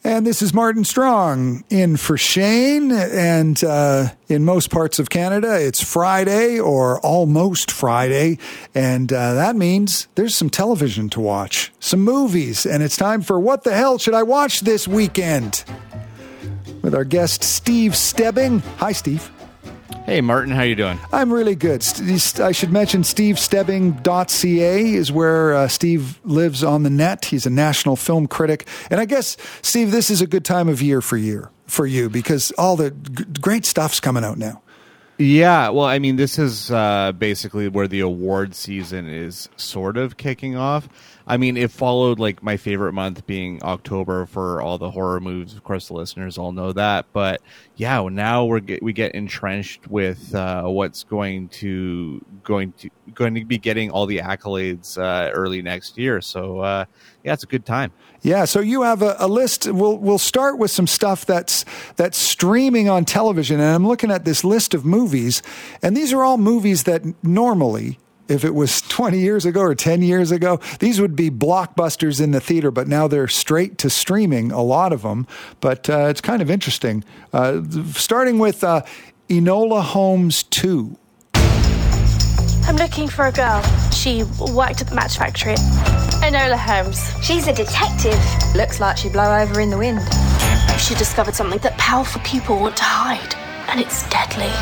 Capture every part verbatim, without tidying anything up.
And this is Martin Strong in for Shane. And uh, in most parts of Canada, it's Friday or almost Friday. And uh, that means there's some television to watch, some movies. And it's time for What the Hell Should I Watch This Weekend? With our guest, Steve Stebbing. Hi, Steve. Hey, Martin. How you doing? I'm really good. I should mention steve stebbing dot c a is where uh, Steve lives on the net. He's a national film critic. And I guess, Steve, this is a good time of year for you, for you because all the g- great stuff's coming out now. Yeah, well, I mean, this is uh, basically where the award season is sort of kicking off. I mean, it followed like my favorite month being October for all the horror movies. Of course, the listeners all know that. But yeah, now we're get, we get entrenched with uh, what's going to going to going to be getting all the accolades uh, early next year. So uh, yeah, it's a good time. Yeah, so you have a, a list. We'll we'll start with some stuff that's that's streaming on television, and I'm looking at this list of movies, and these are all movies that normally, if it was twenty years ago or ten years ago, these would be blockbusters in the theater, but now they're straight to streaming, a lot of them. But uh, it's kind of interesting. Uh, starting with uh, Enola Holmes two. I'm looking for a girl. She worked at the match factory. Enola Holmes. She's a detective. Looks like she'd blow over in the wind. She discovered something that powerful people want to hide, and it's deadly.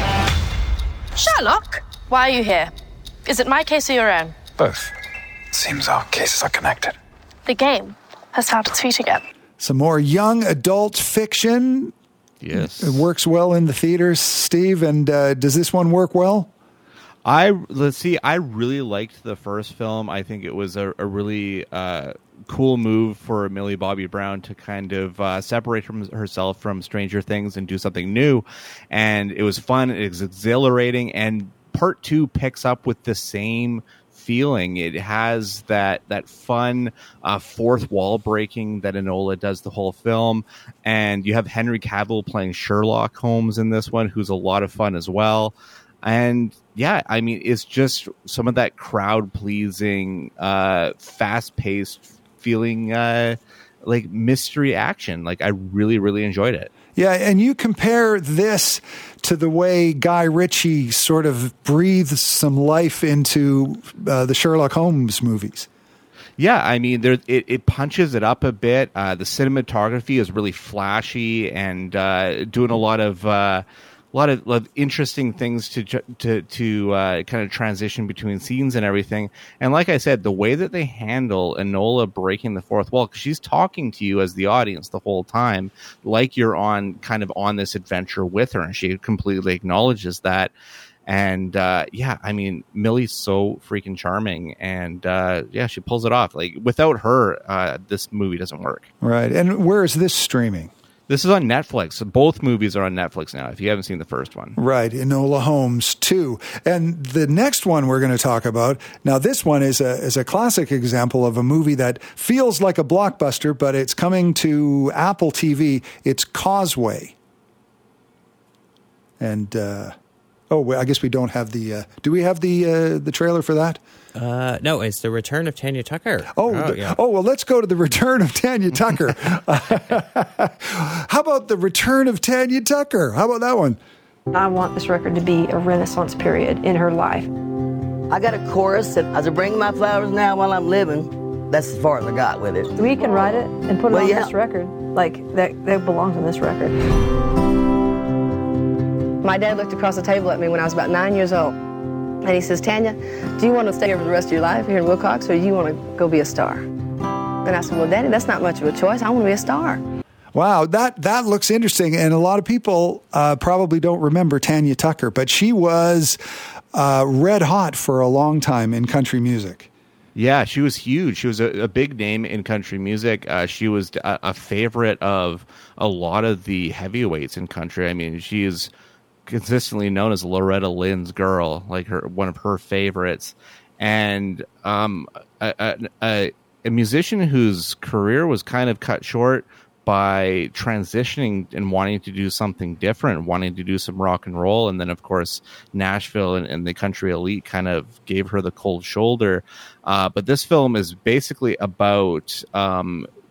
Sherlock, why are you here? Is it my case or your own? Both. Seems our cases are connected. The game has found its feet again. Some more young adult fiction. Yes. It works well in the theaters, Steve. And uh, does this one work well? I let's see. I really liked the first film. I think it was a, a really uh, cool move for Millie Bobby Brown to kind of uh, separate from herself from Stranger Things and do something new. And it was fun. It was exhilarating. And part two picks up with the same feeling. It has that that fun uh, fourth wall breaking that Enola does the whole film. And you have Henry Cavill playing Sherlock Holmes in this one, who's a lot of fun as well. And yeah, I mean, it's just some of that crowd pleasing, uh, fast paced feeling, uh, like mystery action. Like I really, really enjoyed it. Yeah. And you compare this to the way Guy Ritchie sort of breathes some life into uh, the Sherlock Holmes movies. Yeah, I mean, there it, it punches it up a bit. Uh, the cinematography is really flashy and uh, doing a lot of uh, a lot of, lot of interesting things to to to uh, kind of transition between scenes and everything. And like I said, the way that they handle Enola breaking the fourth wall, because she's talking to you as the audience the whole time, like you're on kind of on this adventure with her, and she completely acknowledges that. And uh, yeah, I mean, Millie's so freaking charming, and uh, yeah, she pulls it off. Like without her, uh, this movie doesn't work. Right. And where is this streaming? This is on Netflix. So both movies are on Netflix now, if you haven't seen the first one. Right, Enola Holmes two. And the next one we're going to talk about, now this one is a is a classic example of a movie that feels like a blockbuster, but it's coming to Apple T V. It's Causeway. And, uh, oh, well, I guess we don't have the, uh, do we have the uh, the trailer for that? Uh, no, it's the return of Tanya Tucker. Oh, oh, the, yeah. oh, well, let's go to the return of Tanya Tucker. How about the return of Tanya Tucker? How about that one? I want this record to be a renaissance period in her life. I got a chorus that as I bring my flowers now while I'm living, that's as far as I got with it. We can write it and put it well, on yeah. this record. Like, that, that belongs on this record. My dad looked across the table at me when I was about nine years old. And he says, Tanya, do you want to stay here for the rest of your life here in Wilcox, or do you want to go be a star? And I said, well, Daddy, that's not much of a choice. I want to be a star. Wow, that, that looks interesting. And a lot of people uh, probably don't remember Tanya Tucker, but she was uh, red hot for a long time in country music. Yeah, she was huge. She was a, a big name in country music. Uh, she was a, a favorite of a lot of the heavyweights in country. I mean, she is consistently known as Loretta Lynn's girl, like her one of her favorites, and um, a, a, a musician whose career was kind of cut short by transitioning and wanting to do something different, wanting to do some rock and roll, and then of course Nashville and, and the country elite kind of gave her the cold shoulder. Uh, but this film is basically about um,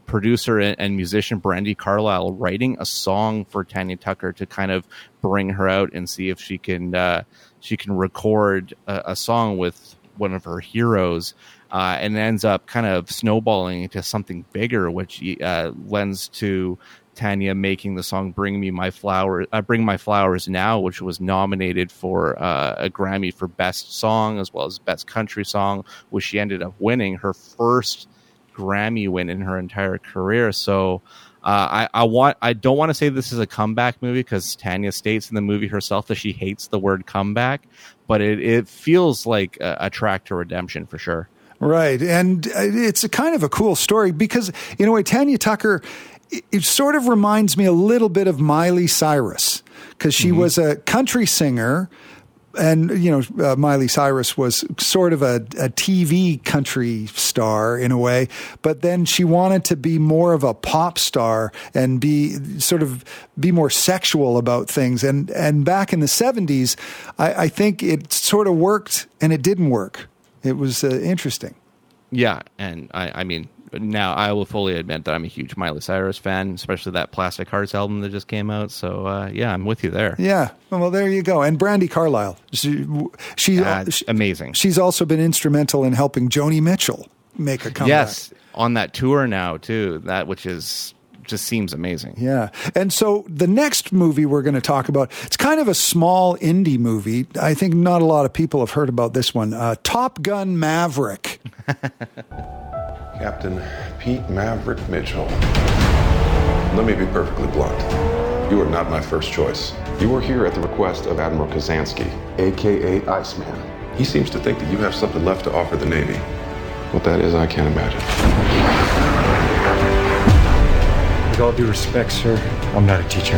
producer and, and musician Brandi Carlile writing a song for Tanya Tucker to kind of bring her out and see if she can uh, she can record a, a song with one of her heroes, uh, and it ends up kind of snowballing into something bigger, which uh, lends to Tanya making the song "Bring Me My Flower," uh, "Bring My Flowers Now," which was nominated for uh, a Grammy for Best Song as well as Best Country Song, which she ended up winning, her first Grammy win in her entire career. So uh, I, I want I don't want to say this is a comeback movie, because Tanya states in the movie herself that she hates the word comeback, but it, it feels like a, a track to redemption for sure. Right, and it's a kind of a cool story because, in a way, Tanya Tucker, it, it sort of reminds me a little bit of Miley Cyrus, because she mm-hmm. was a country singer, and, you know, uh, Miley Cyrus was sort of a, a T V country star in a way, but then she wanted to be more of a pop star and be sort of be more sexual about things. And, and back in the seventies, I, I think it sort of worked and it didn't work. It was uh, interesting. Yeah, and I, I mean, now I will fully admit that I'm a huge Miley Cyrus fan, especially that Plastic Hearts album that just came out. So, uh, yeah, I'm with you there. Yeah, well, there you go. And Brandi Carlile, she, she, uh, she amazing. She's also been instrumental in helping Joni Mitchell make a comeback. Yes, on that tour now too. That which is just seems amazing. Yeah. And so the next movie we're going to talk about, it's kind of a small indie movie. I think not a lot of people have heard about this one. Uh, Top Gun Maverick. Captain Pete Maverick Mitchell. Let me be perfectly blunt. You are not my first choice. You are here at the request of Admiral Kazansky, a k a. Iceman. He seems to think that you have something left to offer the Navy. What that is, I can't imagine. With all due respect, sir, I'm not a teacher.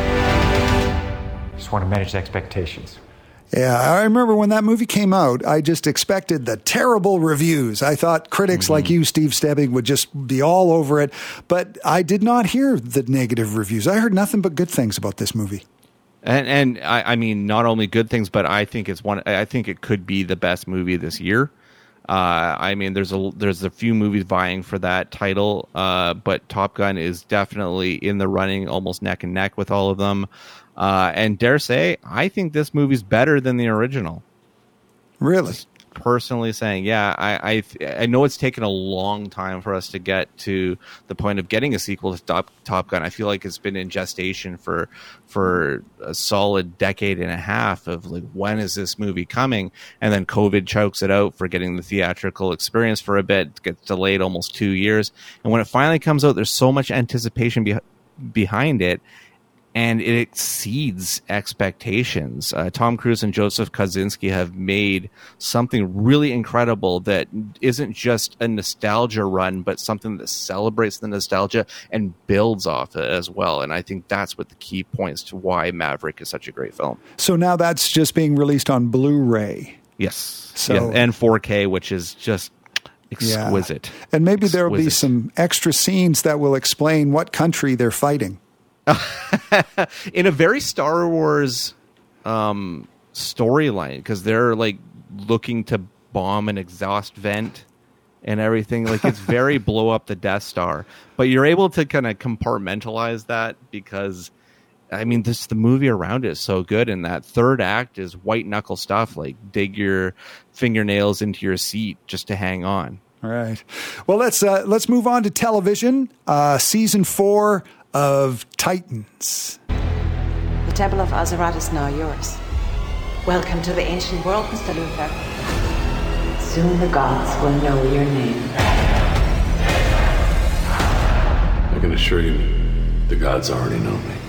Just want to manage expectations. Yeah, I remember when that movie came out, I just expected the terrible reviews. I thought critics mm-hmm. like you, Steve Stebbing, would just be all over it. But I did not hear the negative reviews. I heard nothing but good things about this movie. And and I, I mean, not only good things, but I think it's one. I think it could be the best movie this year. Uh, I mean, there's a there's a few movies vying for that title, uh, but Top Gun is definitely in the running, almost neck and neck with all of them. Uh, and dare say, I think this movie's better than the original. Really? Just personally saying, yeah, I, I I know it's taken a long time for us to get to the point of getting a sequel to Top, Top Gun. I feel like it's been in gestation for for a solid decade and a half of like, when is this movie coming? And then COVID chokes it out for getting the theatrical experience for a bit. It gets delayed almost two years. And when it finally comes out, there's so much anticipation be- behind it. And it exceeds expectations. Uh, Tom Cruise and Joseph Kosinski have made something really incredible that isn't just a nostalgia run, but something that celebrates the nostalgia and builds off it as well. And I think that's what the key points to why Maverick is such a great film. So now that's just being released on Blu-ray. Yes. So yeah, and four K, which is just exquisite. Yeah. And maybe there will be Exquisite. some extra scenes that will explain what country they're fighting. In a very Star Wars um, storyline, because they're like looking to bomb an exhaust vent and everything. Like, it's very blow up the Death Star, but you're able to kind of compartmentalize that because, I mean, this the movie around it is so good, and that third act is white knuckle stuff, like dig your fingernails into your seat just to hang on. All right. Well, let's uh, let's move on to television. Uh, season four of Titans. The Temple of Azeroth is now yours. Welcome to the ancient world, Mister Luther. Soon the gods will know your name. I can assure you, the gods already know me.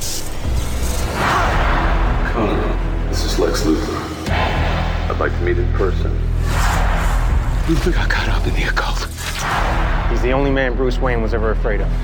Connor, this is Lex Luthor. I'd like to meet in person. Luthor got caught up in the occult. He's the only man Bruce Wayne was ever afraid of.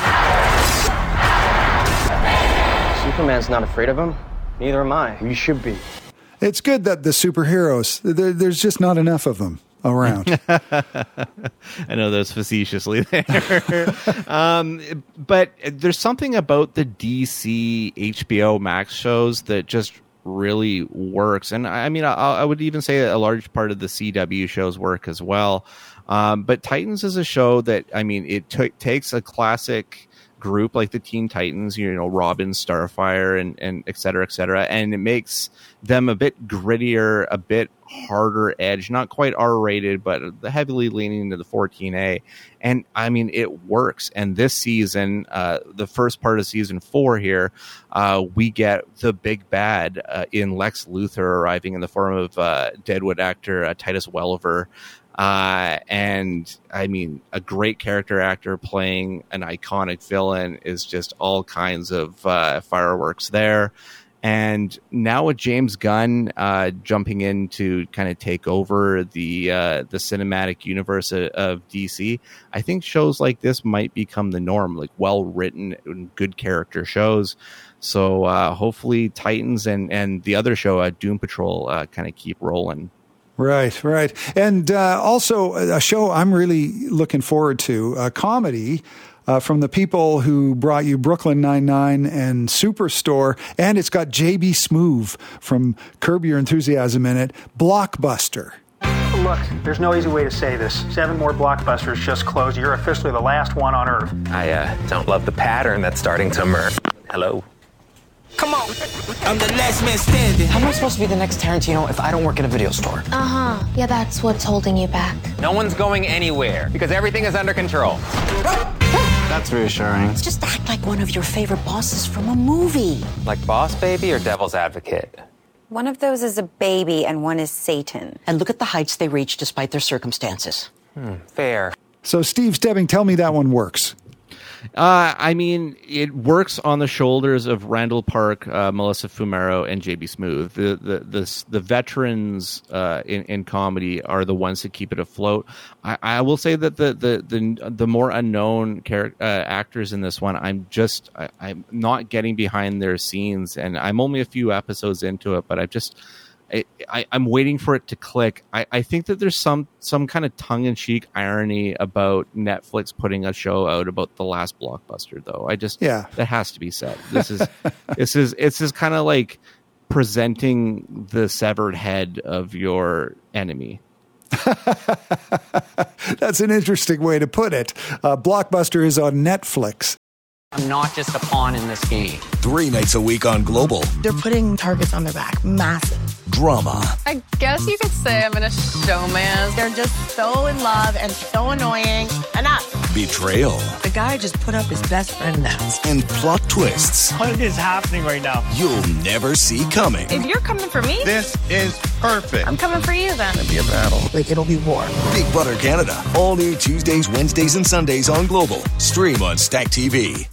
Superman's not afraid of him. Neither am I. You should be. It's good that the superheroes, there, there's just not enough of them around. I know that's facetiously there. um, but there's something about the D C H B O Max shows that just really works. And I mean, I, I would even say a large part of the C W shows work as well. Um, but Titans is a show that, I mean, it t- takes a classic group like the Teen Titans, you know, Robin, Starfire, and, and et cetera, et cetera, and it makes them a bit grittier, a bit harder edge, not quite R-rated, but heavily leaning into the fourteen A. And I mean, it works. And this season, uh, the first part of season four here, uh, we get the big bad uh, in Lex Luthor arriving in the form of uh, Deadwood actor uh, Titus Welliver. Uh, and I mean, a great character actor playing an iconic villain is just all kinds of uh, fireworks there. And now with James Gunn uh, jumping in to kind of take over the uh, the cinematic universe of, of D C, I think shows like this might become the norm, like well-written and good character shows. So uh, hopefully Titans and, and the other show, uh, Doom Patrol, uh, kind of keep rolling. Right, right. And uh, also a show I'm really looking forward to, a comedy uh, from the people who brought you Brooklyn Nine-Nine and Superstore, and it's got J B Smoove from Curb Your Enthusiasm in it, Blockbuster. Look, there's no easy way to say this. Seven more Blockbusters just closed. You're officially the last one on Earth. I uh, don't love the pattern that's starting to emerge. Hello? Come on. I'm the last man standing. How am I supposed to be the next Tarantino if I don't work at a video store? Uh-huh. Yeah, that's what's holding you back. No one's going anywhere because everything is under control. That's reassuring. Just act like one of your favorite bosses from a movie. Like Boss Baby or Devil's Advocate? One of those is a baby and one is Satan. And look at the heights they reach despite their circumstances. Hmm, fair. So, Steve Stebbing, tell me that one works. Uh, I mean, it works on the shoulders of Randall Park, uh, Melissa Fumero, and J B Smoove. The the the, the veterans uh, in, in comedy are the ones that keep it afloat. I, I will say that the the the, the more unknown char- uh, actors in this one, I'm just I, I'm not getting behind their scenes, and I'm only a few episodes into it, but I've just. I, I, I'm waiting for it to click. I, I think that there's some some kind of tongue-in-cheek irony about Netflix putting a show out about the last Blockbuster, though. I just yeah, that has to be said. This is this is it's just kind of like presenting the severed head of your enemy. That's an interesting way to put it. Uh, Blockbuster is on Netflix. I'm not just a pawn in this game. Three nights a week on Global. They're putting targets on their back. Massive. Drama. I guess you could say I'm in a showman. They're just so in love and so annoying. Enough. Betrayal. The guy just put up his best friend now. And plot twists. What is happening right now? You'll never see coming. If you're coming for me, this is perfect. I'm coming for you then. It'll be a battle. Like, it'll be war. Big Brother Canada. All new Tuesdays, Wednesdays, and Sundays on Global. Stream on Stack T V.